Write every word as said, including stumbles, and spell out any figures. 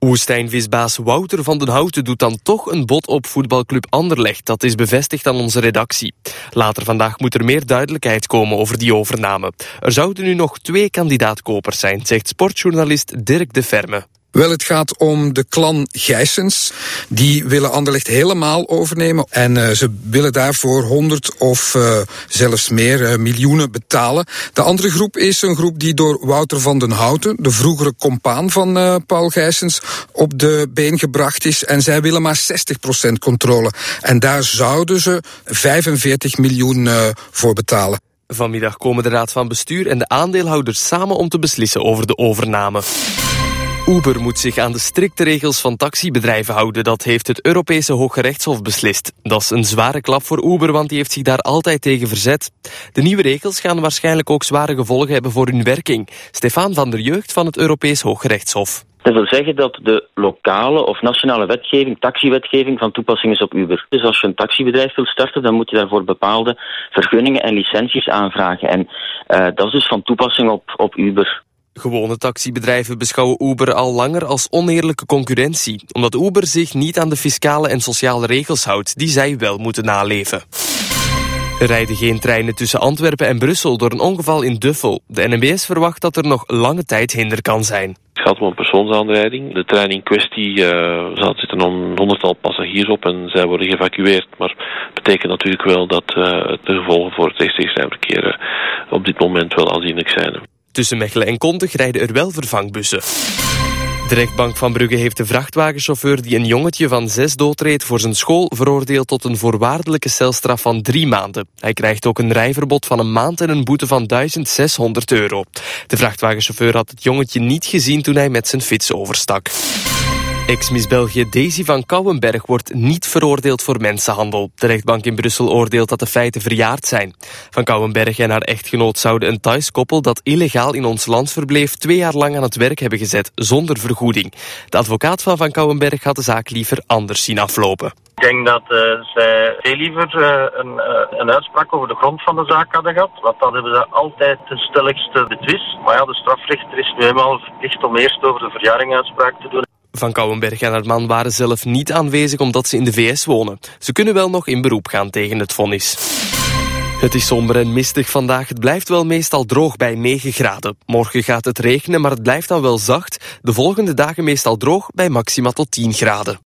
Woestijnvisbaas Wouter van den Houten doet dan toch een bod op voetbalclub Anderlecht. Dat is bevestigd aan onze redactie. Later vandaag moet er meer duidelijkheid komen over die overname. Er zouden nu nog twee kandidaatkopers zijn, zegt sportjournalist Dirk de Verme. Wel, het gaat om de clan Gijsens. Die willen Anderlecht helemaal overnemen. En uh, ze willen daarvoor honderd of uh, zelfs meer uh, miljoenen betalen. De andere groep is een groep die door Wouter van den Houten, de vroegere compaan van uh, Paul Gijsens, op de been gebracht is. En zij willen maar zestig procent controle. En daar zouden ze vijfenveertig miljoen uh, voor betalen. Vanmiddag komen de Raad van Bestuur en de aandeelhouders samen om te beslissen over de overname. Uber moet zich aan de strikte regels van taxibedrijven houden. Dat heeft het Europese Hooggerechtshof beslist. Dat is een zware klap voor Uber, want die heeft zich daar altijd tegen verzet. De nieuwe regels gaan waarschijnlijk ook zware gevolgen hebben voor hun werking. Stefan van der Jeugd van het Europees Hooggerechtshof. Dat wil zeggen dat de lokale of nationale wetgeving, taxiwetgeving, van toepassing is op Uber. Dus als je een taxibedrijf wilt starten, dan moet je daarvoor bepaalde vergunningen en licenties aanvragen. En uh, dat is dus van toepassing op, op Uber. Gewone taxibedrijven beschouwen Uber al langer als oneerlijke concurrentie, omdat Uber zich niet aan de fiscale en sociale regels houdt die zij wel moeten naleven. Er rijden geen treinen tussen Antwerpen en Brussel door een ongeval in Duffel. De N M B S verwacht dat er nog lange tijd hinder kan zijn. Het gaat om een persoonsaanrijding. De trein in kwestie uh, zat zitten een honderdtal passagiers op en zij worden geëvacueerd. Maar dat betekent natuurlijk wel dat uh, de gevolgen voor het rechtstreeks treinverkeer uh, op dit moment wel aanzienlijk zijn. Tussen Mechelen en Kontig rijden er wel vervangbussen. De rechtbank van Brugge heeft de vrachtwagenchauffeur die een jongetje van zes doodreed voor zijn school veroordeeld tot een voorwaardelijke celstraf van drie maanden. Hij krijgt ook een rijverbod van een maand en een boete van duizend zeshonderd euro. De vrachtwagenchauffeur had het jongetje niet gezien toen hij met zijn fiets overstak. Ex-Miss België Daisy van Kouwenberg wordt niet veroordeeld voor mensenhandel. De rechtbank in Brussel oordeelt dat de feiten verjaard zijn. Van Kouwenberg en haar echtgenoot zouden een Thais koppel dat illegaal in ons land verbleef twee jaar lang aan het werk hebben gezet, zonder vergoeding. De advocaat van Van Kouwenberg had de zaak liever anders zien aflopen. Ik denk dat uh, zij veel liever uh, een, uh, een uitspraak over de grond van de zaak hadden gehad. Want dat hebben ze altijd ten stelligste betwist. Maar ja, de strafrechter is nu eenmaal verplicht om eerst over de verjaring uitspraak te doen. Van Kouwenberg en haar man waren zelf niet aanwezig omdat ze in de V S wonen. Ze kunnen wel nog in beroep gaan tegen het vonnis. Het is somber en mistig vandaag. Het blijft wel meestal droog bij negen graden. Morgen gaat het regenen, maar het blijft dan wel zacht. De volgende dagen meestal droog bij maxima tot tien graden.